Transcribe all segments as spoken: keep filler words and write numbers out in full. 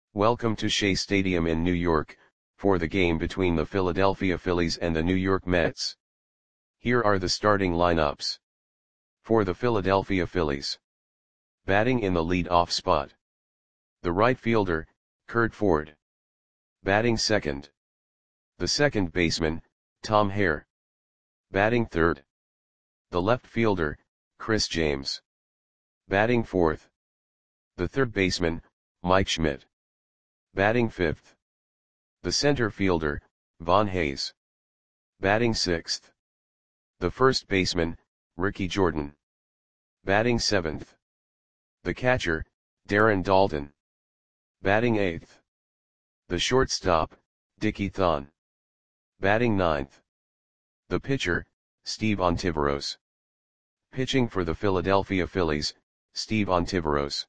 Welcome to Shea Stadium in New York, for the game between the Philadelphia Phillies and the New York Mets. Here are the starting lineups. For the Philadelphia Phillies. Batting in the lead-off spot. The right fielder, Curt Ford. Batting second. The second baseman, Tom Hare. Batting third. The left fielder, Chris James. Batting fourth. The third baseman, Mike Schmidt. Batting fifth. The center fielder, Von Hayes. Batting sixth. The first baseman, Ricky Jordan. Batting seventh. The catcher, Darren Daulton. Batting eighth. The shortstop, Dickie Thon. Batting ninth. The pitcher, Steve Ontiveros. Pitching for the Philadelphia Phillies, Steve Ontiveros.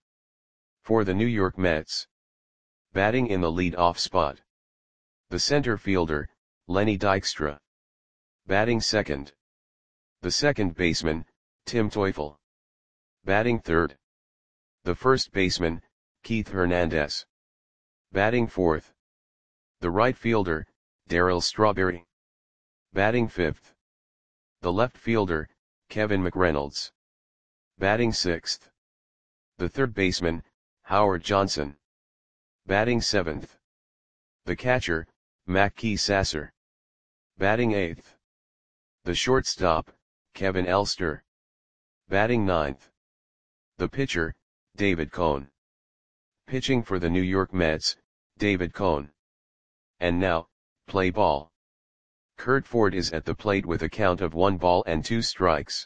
For the New York Mets. Batting in the lead-off spot. The center fielder, Lenny Dykstra. Batting second. The second baseman, Tim Teufel. Batting third. The first baseman, Keith Hernandez. Batting fourth. The right fielder, Darryl Strawberry. Batting fifth. The left fielder, Kevin McReynolds. Batting sixth. The third baseman, Howard Johnson. Batting seventh. The catcher, Mackey Sasser. Batting eighth. The shortstop, Kevin Elster. Batting ninth. The pitcher, David Cone. Pitching for the New York Mets, David Cone. And now, play ball. Curt Ford is at the plate with a count of one ball and two strikes.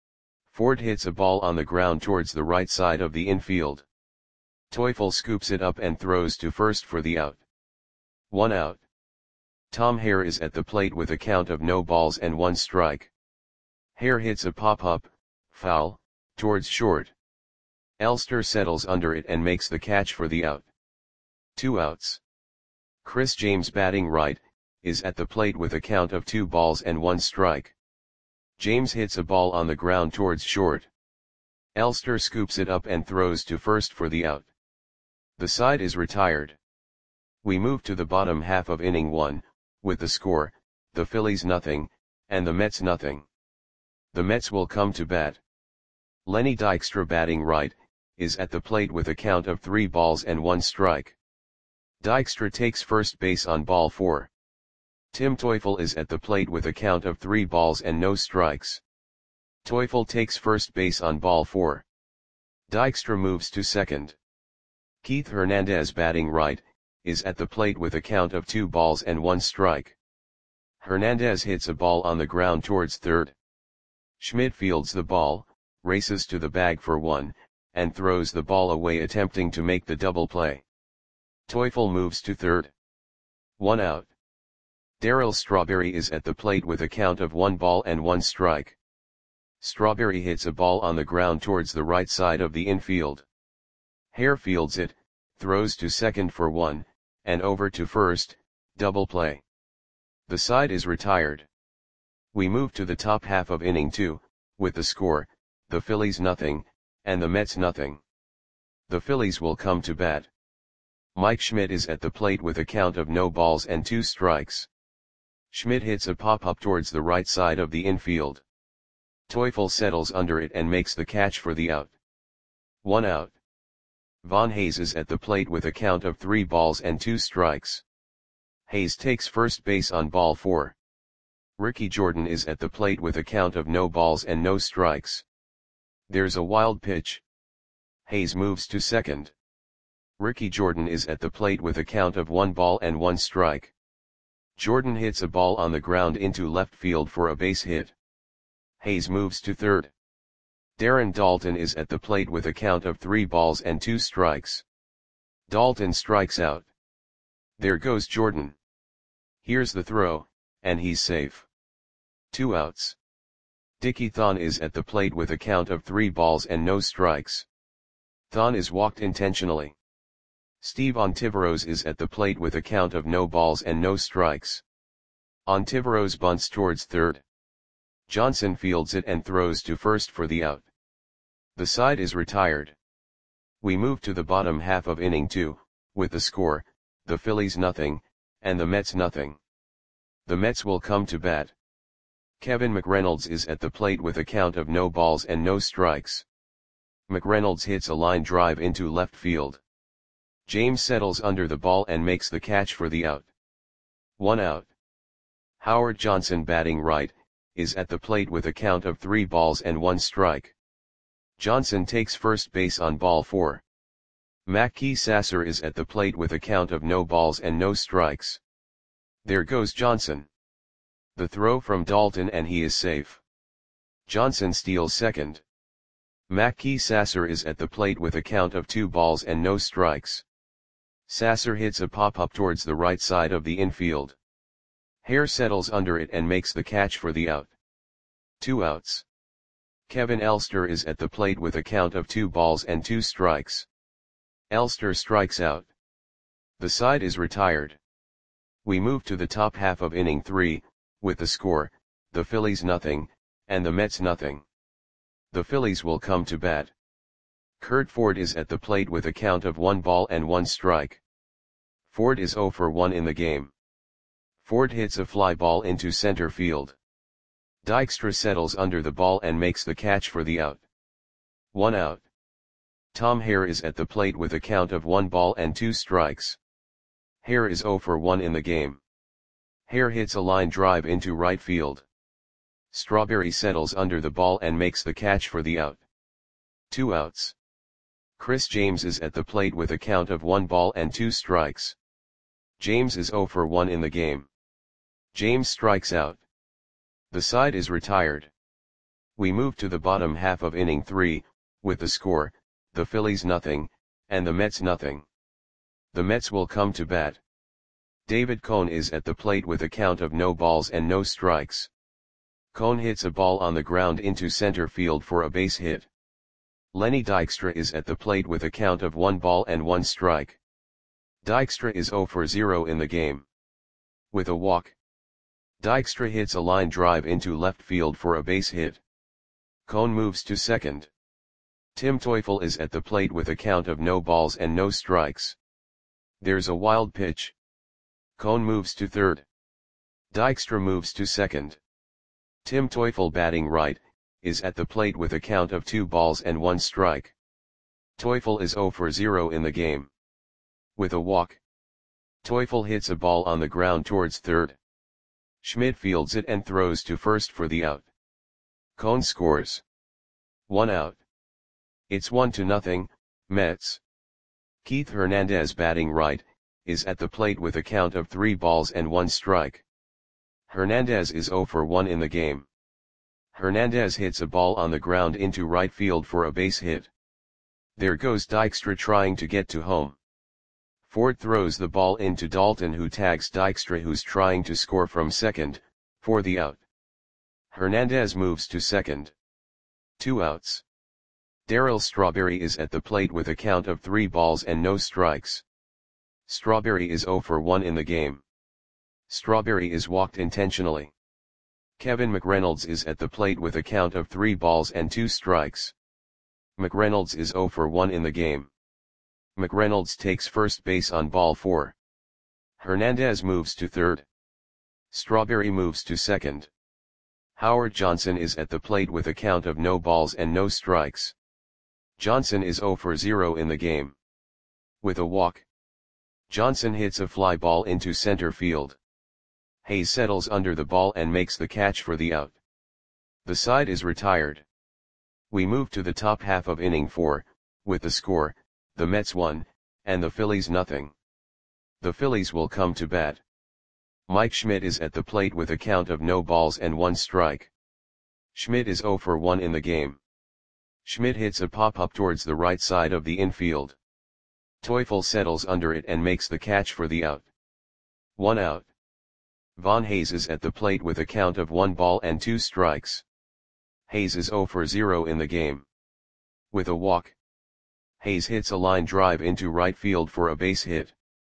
Ford hits a ball on the ground towards the right side of the infield. Teufel scoops it up and throws to first for the out. One out. Tom Hare is at the plate with a count of no balls and one strike. Hare hits a pop-up, foul, towards short. Elster settles under it and makes the catch for the out. Two outs. Chris James, batting right, is at the plate with a count of two balls and one strike. James hits a ball on the ground towards short. Elster scoops it up and throws to first for the out. The side is retired. We move to the bottom half of inning one, with the score, the Phillies nothing, and the Mets nothing. The Mets will come to bat. Lenny Dykstra, batting right, is at the plate with a count of three balls and one strike. Dykstra takes first base on ball four. Tim Teufel is at the plate with a count of three balls and no strikes. Teufel takes first base on ball four. Dykstra moves to second. Keith Hernandez, batting right, is at the plate with a count of two balls and one strike. Hernandez hits a ball on the ground towards third. Schmidt fields the ball, races to the bag for one, and throws the ball away, attempting to make the double play. Teufel moves to third. One out. Darryl Strawberry is at the plate with a count of one ball and one strike. Strawberry hits a ball on the ground towards the right side of the infield. Hare fields it, throws to second for one, and over to first, double play. The side is retired. We move to the top half of inning two, with the score, the Phillies nothing, and the Mets nothing. The Phillies will come to bat. Mike Schmidt is at the plate with a count of no balls and two strikes. Schmidt hits a pop-up towards the right side of the infield. Teufel settles under it and makes the catch for the out. One out. Von Hayes is at the plate with a count of three balls and two strikes. Hayes takes first base on ball four. Ricky Jordan is at the plate with a count of no balls and no strikes. There's a wild pitch. Hayes moves to second. Ricky Jordan is at the plate with a count of one ball and one strike. Jordan hits a ball on the ground into left field for a base hit. Hayes moves to third. Darren Daulton is at the plate with a count of three balls and two strikes. Daulton strikes out. There goes Jordan. Here's the throw, and he's safe. Two outs. Dickie Thon is at the plate with a count of three balls and no strikes. Thon is walked intentionally. Steve Ontiveros is at the plate with a count of no balls and no strikes. Ontiveros bunts towards third. Johnson fields it and throws to first for the out. The side is retired. We move to the bottom half of inning two, with the score, the Phillies nothing, and the Mets nothing. The Mets will come to bat. Kevin McReynolds is at the plate with a count of no balls and no strikes. McReynolds hits a line drive into left field. James settles under the ball and makes the catch for the out. One out. Howard Johnson, batting right, is at the plate with a count of three balls and one strike. Johnson takes first base on ball four. Mackey Sasser is at the plate with a count of no balls and no strikes. There goes Johnson. The throw from Dalton and he is safe. Johnson steals second. Mackey Sasser is at the plate with a count of two balls and no strikes. Sasser hits a pop-up towards the right side of the infield. Hare settles under it and makes the catch for the out. Two outs. Kevin Elster is at the plate with a count of two balls and two strikes. Elster strikes out. The side is retired. We move to the top half of inning three, with the score, the Phillies nothing, and the Mets nothing. The Phillies will come to bat. Curt Ford is at the plate with a count of one ball and one strike. Ford is oh for one in the game. Ford hits a fly ball into center field. Dykstra settles under the ball and makes the catch for the out. One out. Tom Hare is at the plate with a count of one ball and two strikes. Hare is oh for one in the game. Hare hits a line drive into right field. Strawberry settles under the ball and makes the catch for the out. Two outs. Chris James is at the plate with a count of one ball and two strikes. James is oh for one in the game. James strikes out. The side is retired. We move to the bottom half of inning three, with the score, the Phillies nothing, and the Mets nothing. The Mets will come to bat. David Cone is at the plate with a count of no balls and no strikes. Cone hits a ball on the ground into center field for a base hit. Lenny Dykstra is at the plate with a count of one ball and one strike. Dykstra is oh for zero in the game. With a walk. Dykstra hits a line drive into left field for a base hit. Cone moves to second. Tim Teufel is at the plate with a count of no balls and no strikes. There's a wild pitch. Cone moves to third. Dykstra moves to second. Tim Teufel, batting right, is at the plate with a count of two balls and one strike. Teufel is oh for zero in the game. With a walk. Teufel hits a ball on the ground towards third. Schmidt fields it and throws to first for the out. Cone scores. One out. It's one to nothing, Mets. Keith Hernandez, batting right, is at the plate with a count of three balls and one strike. Hernandez is oh for one in the game. Hernandez hits a ball on the ground into right field for a base hit. There goes Dykstra trying to get to home. Ford throws the ball into Dalton, who tags Dykstra, who's trying to score from second, for the out. Hernandez moves to second. Two outs. Darryl Strawberry is at the plate with a count of three balls and no strikes. Strawberry is oh for one in the game. Strawberry is walked intentionally. Kevin McReynolds is at the plate with a count of three balls and two strikes. McReynolds is oh for one in the game. McReynolds takes first base on ball four. Hernandez moves to third. Strawberry moves to second. Howard Johnson is at the plate with a count of no balls and no strikes. Johnson is oh for zero in the game. With a walk. Johnson hits a fly ball into center field. Hayes settles under the ball and makes the catch for the out. The side is retired. We move to the top half of inning four, with the score, the Mets one, and the Phillies nothing. The Phillies will come to bat. Mike Schmidt is at the plate with a count of no balls and one strike. Schmidt is oh for one in the game. Schmidt hits a pop-up towards the right side of the infield. Teufel settles under it and makes the catch for the out. One out. Von Hayes is at the plate with a count of one ball and two strikes. Hayes is oh for zero in the game. With a walk. Hayes hits a line drive into right field for a base hit.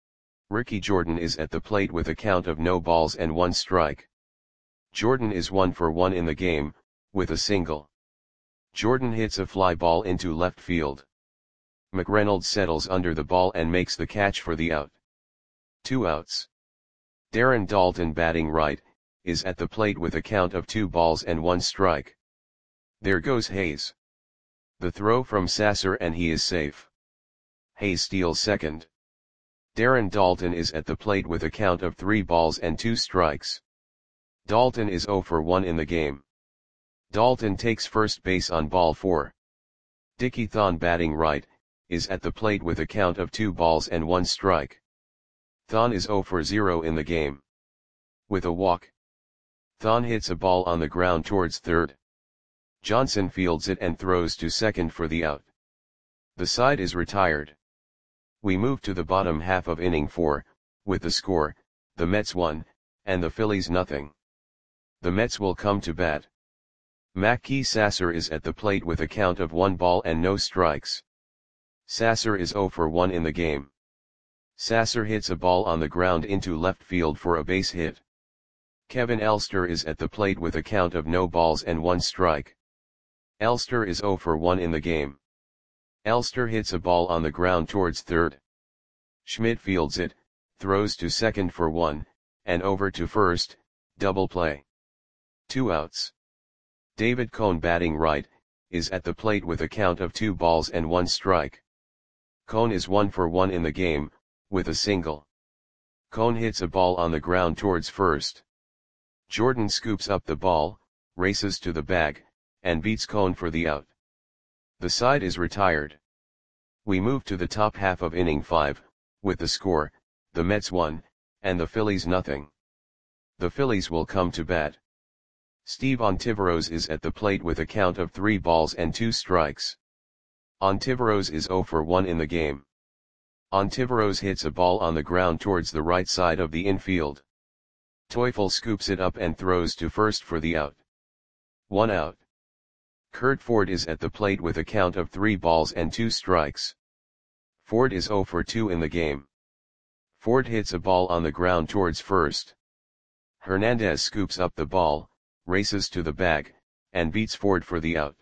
Ricky Jordan is at the plate with a count of no balls and one strike. Jordan is one for one in the game, with a single. Jordan hits a fly ball into left field. McReynolds settles under the ball and makes the catch for the out. Two outs. Darren Daulton, batting right, is at the plate with a count of two balls and one strike. There goes Hayes. The throw from Sasser and he is safe. Hayes steals second. Darren Daulton is at the plate with a count of three balls and two strikes. Daulton is oh for one in the game. Daulton takes first base on ball four. Dickie Thon, batting right, is at the plate with a count of two balls and one strike. Thon is oh for zero in the game. With a walk. Thon hits a ball on the ground towards third. Johnson fields it and throws to second for the out. The side is retired. We move to the bottom half of inning four, with the score, the Mets one, and the Phillies nothing. The Mets will come to bat. Mackey Sasser is at the plate with a count of one ball and no strikes. Sasser is oh for one in the game. Sasser hits a ball on the ground into left field for a base hit. Kevin Elster is at the plate with a count of no balls and one strike. Elster is oh for one in the game. Elster hits a ball on the ground towards third. Schmidt fields it, throws to second for one, and over to first, double play. Two outs. David Cone, batting right, is at the plate with a count of two balls and one strike. Cone is one for one in the game, with a single. Cone hits a ball on the ground towards first. Jordan scoops up the ball, races to the bag, and beats Cone for the out. The side is retired. We move to the top half of inning five, with the score, the Mets one, and the Phillies nothing. The Phillies will come to bat. Steve Ontiveros is at the plate with a count of three balls and two strikes. Ontiveros is oh for one in the game. Ontiveros hits a ball on the ground towards the right side of the infield. Teufel scoops it up and throws to first for the out. One out. Kurt Ford is at the plate with a count of three balls and two strikes. Ford is oh for two in the game. Ford hits a ball on the ground towards first. Hernandez scoops up the ball, races to the bag, and beats Ford for the out.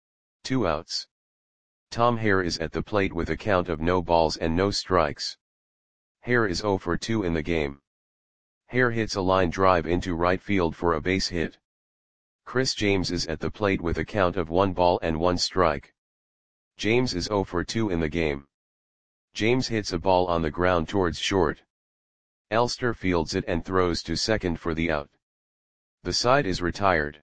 Two outs. Tom Hare is at the plate with a count of no balls and no strikes. Hare is oh for two in the game. Hare hits a line drive into right field for a base hit. Chris James is at the plate with a count of one ball and one strike. James is oh for two in the game. James hits a ball on the ground towards short. Elster fields it and throws to second for the out. The side is retired.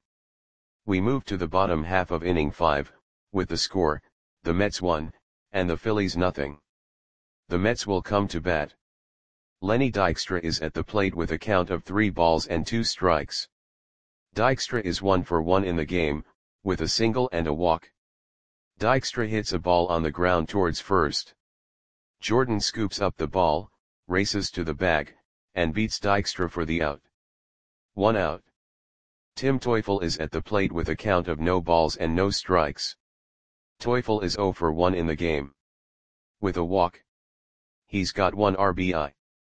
We move to the bottom half of inning five, with the score, the Mets one, and the Phillies nothing. The Mets will come to bat. Lenny Dykstra is at the plate with a count of three balls and two strikes. Dykstra is one for one in the game, with a single and a walk. Dykstra hits a ball on the ground towards first. Jordan scoops up the ball, races to the bag, and beats Dykstra for the out. One out. Tim Teufel is at the plate with a count of no balls and no strikes. Teufel is oh for one in the game. With a walk. He's got one R B I.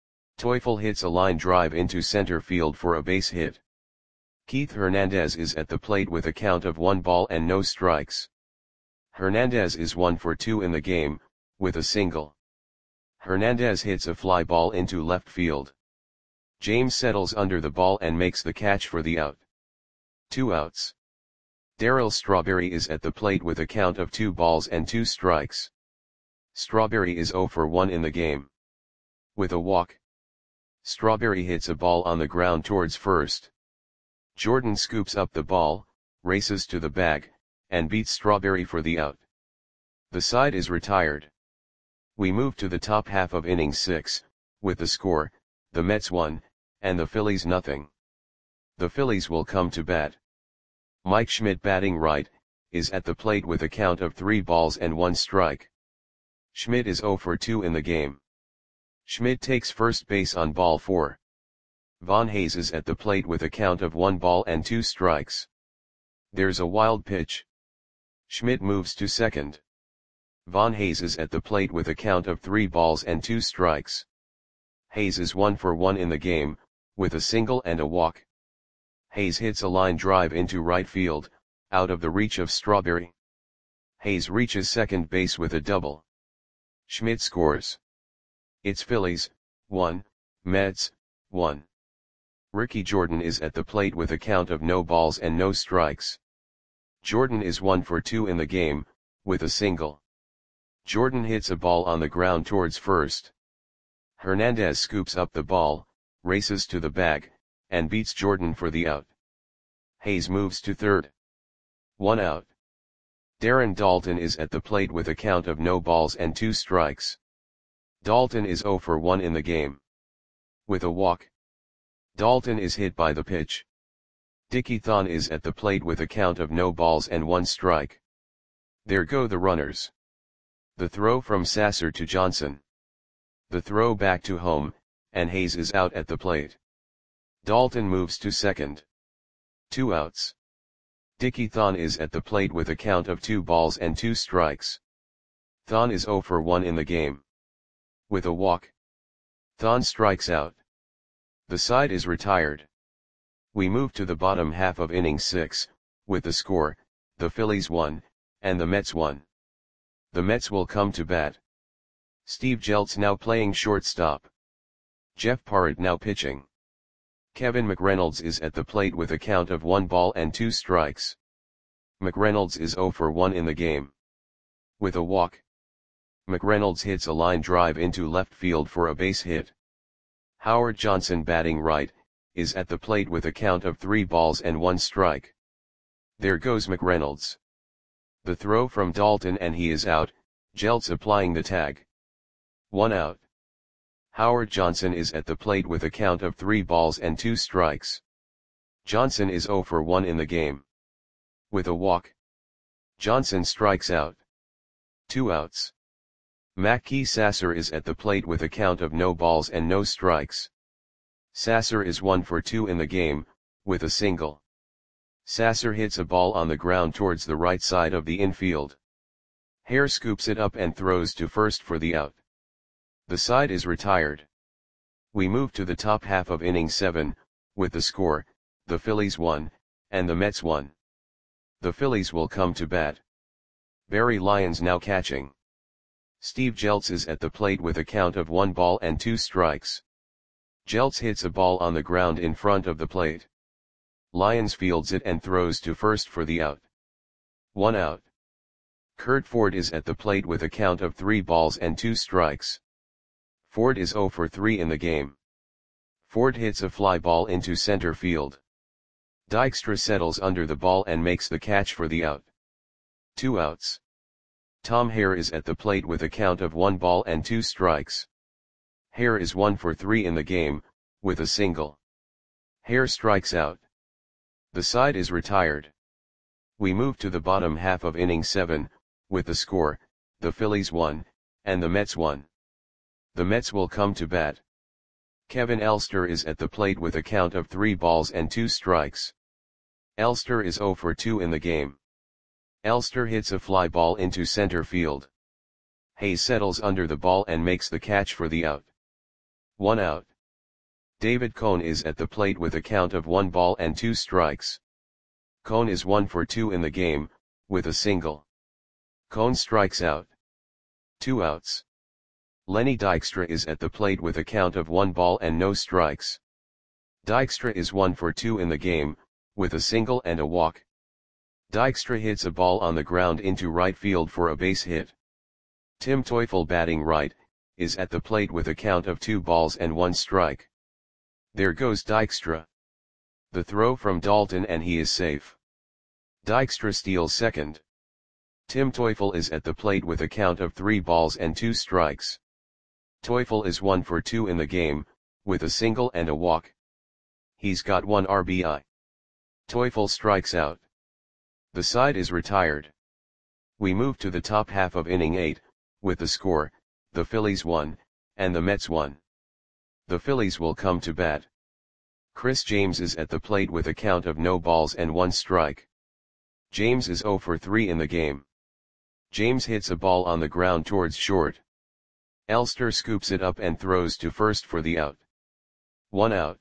Teufel hits a line drive into center field for a base hit. Keith Hernandez is at the plate with a count of one ball and no strikes. Hernandez is one for two in the game, with a single. Hernandez hits a fly ball into left field. James settles under the ball and makes the catch for the out. Two outs. Darryl Strawberry is at the plate with a count of two balls and two strikes. Strawberry is oh for one in the game. With a walk. Strawberry hits a ball on the ground towards first. Jordan scoops up the ball, races to the bag, and beats Strawberry for the out. The side is retired. We move to the top half of inning six, with the score, the Mets one, and the Phillies nothing. The Phillies will come to bat. Mike Schmidt, batting right, is at the plate with a count of three balls and one strike. Schmidt is oh for two in the game. Schmidt takes first base on ball four. Von Hayes is at the plate with a count of one ball and two strikes. There's a wild pitch. Schmidt moves to second. Von Hayes is at the plate with a count of three balls and two strikes. Hayes is one for one in the game, with a single and a walk. Hayes hits a line drive into right field, out of the reach of Strawberry. Hayes reaches second base with a double. Schmidt scores. It's Phillies, one, Mets, one. Ricky Jordan is at the plate with a count of no balls and no strikes. Jordan is one for two in the game, with a single. Jordan hits a ball on the ground towards first. Hernandez scoops up the ball, races to the bag, and beats Jordan for the out. Hayes moves to third. One out. Darren Daulton is at the plate with a count of no balls and two strikes. Daulton is zero for one in the game. With a walk. Daulton is hit by the pitch. Dickie Thon is at the plate with a count of no balls and one strike. There go the runners. The throw from Sasser to Johnson. The throw back to home, and Hayes is out at the plate. Daulton moves to second. Two outs. Dickie Thon is at the plate with a count of two balls and two strikes. Thon is zero for one in the game. With a walk. Thon strikes out. The side is retired. We move to the bottom half of inning six, with the score, the Phillies one, and the Mets one. The Mets will come to bat. Steve Jeltz now playing shortstop. Jeff Parrott now pitching. Kevin McReynolds is at the plate with a count of one ball and two strikes. McReynolds is zero for one in the game. With a walk. McReynolds hits a line drive into left field for a base hit. Howard Johnson batting right, is at the plate with a count of three balls and one strike. There goes McReynolds. The throw from Daulton and he is out, Jeltz applying the tag. One out. Howard Johnson is at the plate with a count of three balls and two strikes. Johnson is zero for one in the game. With a walk. Johnson strikes out. Two outs. Mackey Sasser is at the plate with a count of no balls and no strikes. Sasser is one for two in the game, with a single. Sasser hits a ball on the ground towards the right side of the infield. Hare scoops it up and throws to first for the out. The side is retired. We move to the top half of inning seven, with the score, the Phillies one, and the Mets one. The Phillies will come to bat. Barry Lyons now catching. Steve Jeltz is at the plate with a count of one ball and two strikes. Jeltz hits a ball on the ground in front of the plate. Lyons fields it and throws to first for the out. One out. Kurt Ford is at the plate with a count of three balls and two strikes. Ford is zero for three in the game. Ford hits a fly ball into center field. Dykstra settles under the ball and makes the catch for the out. Two outs. Tom Hare is at the plate with a count of one ball and two strikes. Hare is one for three in the game, with a single. Hare strikes out. The side is retired. We move to the bottom half of inning seven, with the score, the Phillies one, and the Mets one. The Mets will come to bat. Kevin Elster is at the plate with a count of three balls and two strikes. Elster is zero for two in the game. Elster hits a fly ball into center field. Hayes settles under the ball and makes the catch for the out. One out. David Cone is at the plate with a count of one ball and two strikes. Cone is one for two in the game, with a single. Cone strikes out. Two outs. Lenny Dykstra is at the plate with a count of one ball and no strikes. Dykstra is one for two in the game, with a single and a walk. Dykstra hits a ball on the ground into right field for a base hit. Tim Teufel batting right, is at the plate with a count of two balls and one strike. There goes Dykstra. The throw from Daulton and he is safe. Dykstra steals second. Tim Teufel is at the plate with a count of three balls and two strikes. Teufel is one for two in the game, with a single and a walk. He's got one R B I. Teufel strikes out. The side is retired. We move to the top half of inning eight, with the score, the Phillies one, and the Mets one. The Phillies will come to bat. Chris James is at the plate with a count of no balls and one strike. James is zero for three in the game. James hits a ball on the ground towards short. Elster scoops it up and throws to first for the out. One out.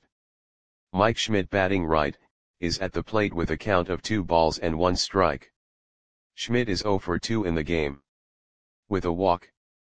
Mike Schmidt batting right, is at the plate with a count of two balls and one strike. Schmidt is zero for two in the game. With a walk.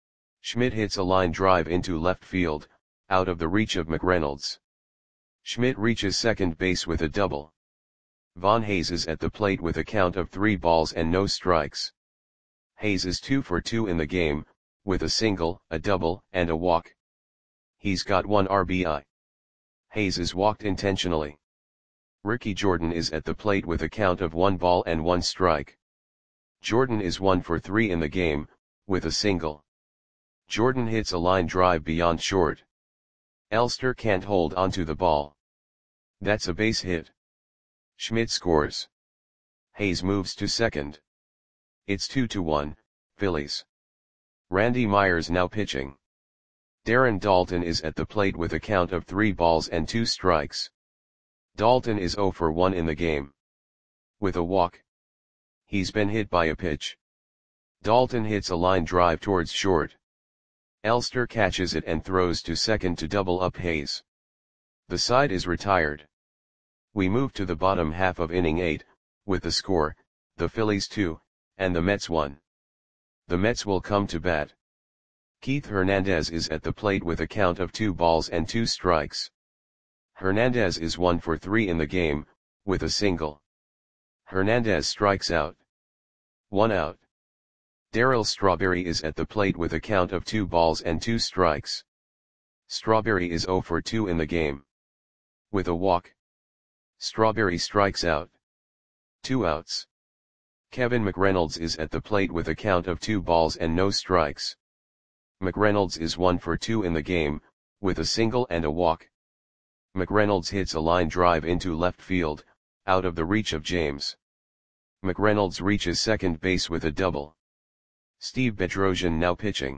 Schmidt hits a line drive into left field, out of the reach of McReynolds. Schmidt reaches second base with a double. Von Hayes is at the plate with a count of three balls and no strikes. Hayes is two for two in the game, with a single, a double, and a walk. He's got one R B I. Hayes is walked intentionally. Ricky Jordan is at the plate with a count of one ball and one strike. Jordan is one for three in the game, with a single. Jordan hits a line drive beyond short. Elster can't hold onto the ball. That's a base hit. Schmidt scores. Hayes moves to second. It's two to one, Phillies. Randy Myers now pitching. Darren Daulton is at the plate with a count of three balls and two strikes. Daulton is zero for one in the game. With a walk. He's been hit by a pitch. Daulton hits a line drive towards short. Elster catches it and throws to second to double up Hayes. The side is retired. We move to the bottom half of inning eight, with the score, the Phillies two, and the Mets one. The Mets will come to bat. Keith Hernandez is at the plate with a count of two balls and two strikes. Hernandez is one for three in the game, with a single. Hernandez strikes out. One out. Darryl Strawberry is at the plate with a count of two balls and two strikes. Strawberry is zero for two in the game. With a walk. Strawberry strikes out. Two outs. Kevin McReynolds is at the plate with a count of two balls and no strikes. McReynolds is one for two in the game, with a single and a walk. McReynolds hits a line drive into left field, out of the reach of James. McReynolds reaches second base with a double. Steve Bedrosian now pitching.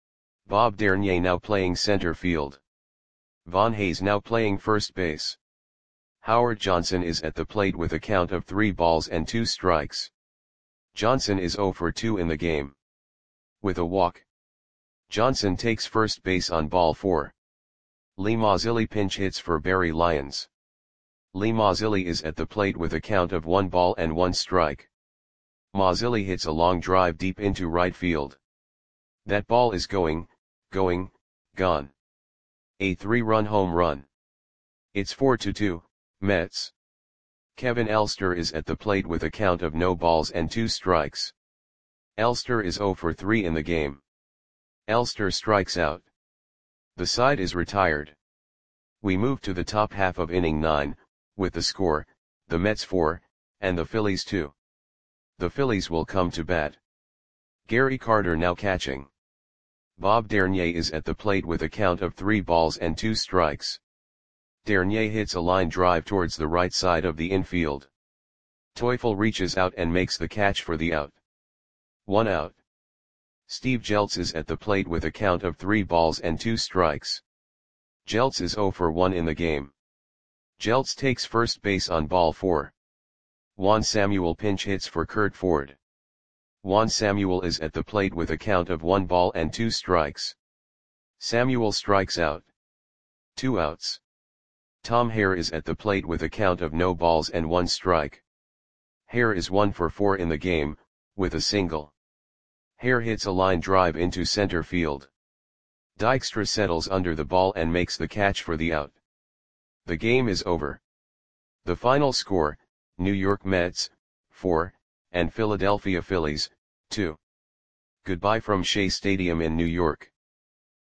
Bob Dernier now playing center field. Von Hayes now playing first base. Howard Johnson is at the plate with a count of three balls and two strikes. Johnson is zero for two in the game. With a walk. Johnson takes first base on ball four. Lee Mazzilli pinch hits for Barry Lyons. Lee Mazzilli is at the plate with a count of one ball and one strike. Mazzilli hits a long drive deep into right field. That ball is going, going, gone. A three-run home run. It's four to two, Mets. Kevin Elster is at the plate with a count of no balls and two strikes. Elster is zero for three in the game. Elster strikes out. The side is retired. We move to the top half of inning nine, with the score, the Mets four, and the Phillies two. The Phillies will come to bat. Gary Carter now catching. Bob Dernier is at the plate with a count of three balls and two strikes. Dernier hits a line drive towards the right side of the infield. Teufel reaches out and makes the catch for the out. One out. Steve Jeltz is at the plate with a count of three balls and two strikes. Jeltz is zero for one in the game. Jeltz takes first base on ball four. Juan Samuel pinch hits for Kurt Ford. Juan Samuel is at the plate with a count of one ball and two strikes. Samuel strikes out. Two outs. Tom Hare is at the plate with a count of no balls and one strike. Hare is one for four in the game, with a single. Hare hits a line drive into center field. Dykstra settles under the ball and makes the catch for the out. The game is over. The final score, New York Mets, four, and Philadelphia Phillies, two. Goodbye from Shea Stadium in New York.